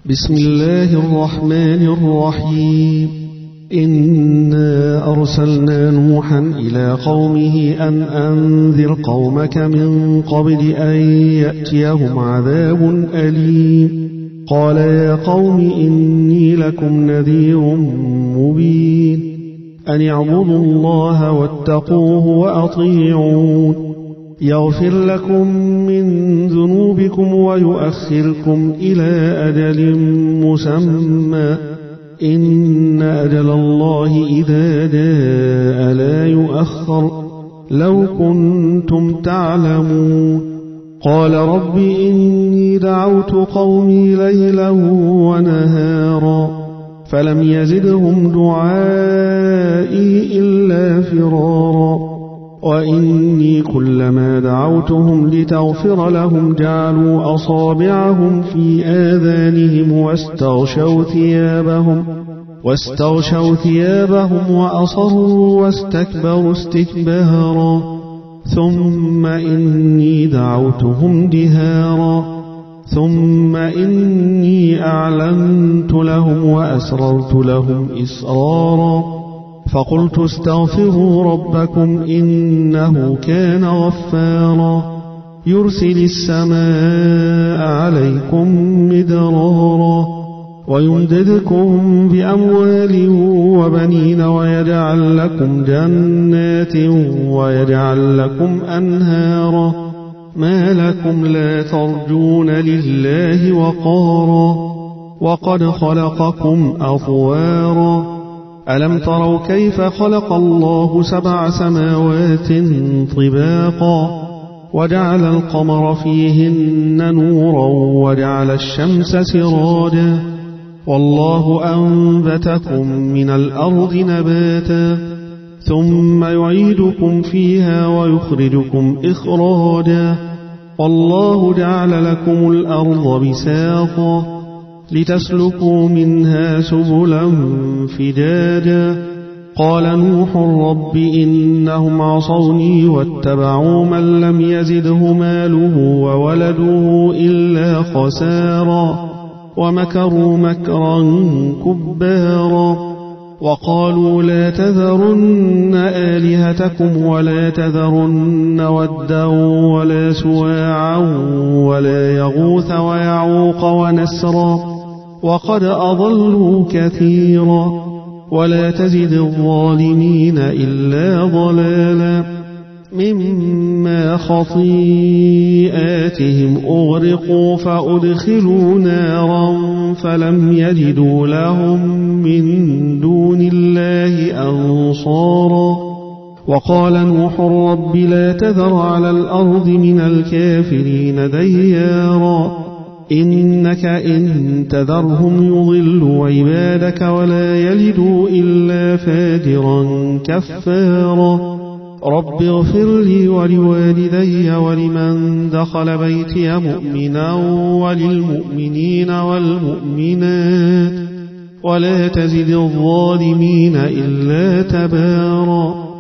بسم الله الرحمن الرحيم. إنا أرسلنا نوحا إلى قومه أن أنذر قومك من قبل أن يأتيهم عذاب أليم. قال يا قوم إني لكم نذير مبين أن اعبدوا الله واتقوه وأطيعون يغفر لكم من ذنوبكم ويؤخركم إلى أجل مسمى إن أجل الله إذا جاء لا يؤخر لو كنتم تعلمون. قال رب إني دعوت قومي ليلا ونهارا فلم يزدهم دعائي إلا فرارا وإني كلما دعوتهم لتغفر لهم جعلوا أصابعهم في آذانهم واستغشوا ثيابهم وأصروا واستكبروا استكبارا ثم إني دعوتهم جهارا ثم إني أعلنت لهم وأسررت لهم إسرارا فقلت استغفروا ربكم إنه كان غفارا يرسل السماء عليكم مدرارا ويمددكم بأموال وبنين ويجعل لكم جنات ويجعل لكم أنهارا ما لكم لا ترجون لله وقارا وقد خلقكم أطوارا ألم تروا كيف خلق الله 7 سماوات طباقا وجعل القمر فيهن نورا وجعل الشمس سراجا والله أنبتكم من الأرض نباتا ثم يعيدكم فيها ويخرجكم إخراجا والله جعل لكم الأرض بساطا لتسلكوا منها سبلا فجاجا قال نوح رب إنهم عصوني واتبعوا من لم يزده ماله وولده إلا خسارا ومكروا مكرا كبارا وقالوا لا تذرن آلهتكم ولا تذرن ودا ولا سواعا ولا يغوث ويعوق ونسرا وقد أضلوا كثيرا ولا تزد الظالمين إلا ضلالا مما خطيئاتهم أغرقوا فأدخلوا نارا فلم يجدوا لهم من دون الله أنصارا وقال نوح رب لا تذر على الأرض من الكافرين ديارا إنك إن تذرهم يضلوا عبادك ولا يلدوا إلا فاجرا كفارا رب اغفر لي ولوالدي ولمن دخل بيتي مؤمنا وللمؤمنين والمؤمنات ولا تزد الظالمين إلا تبارا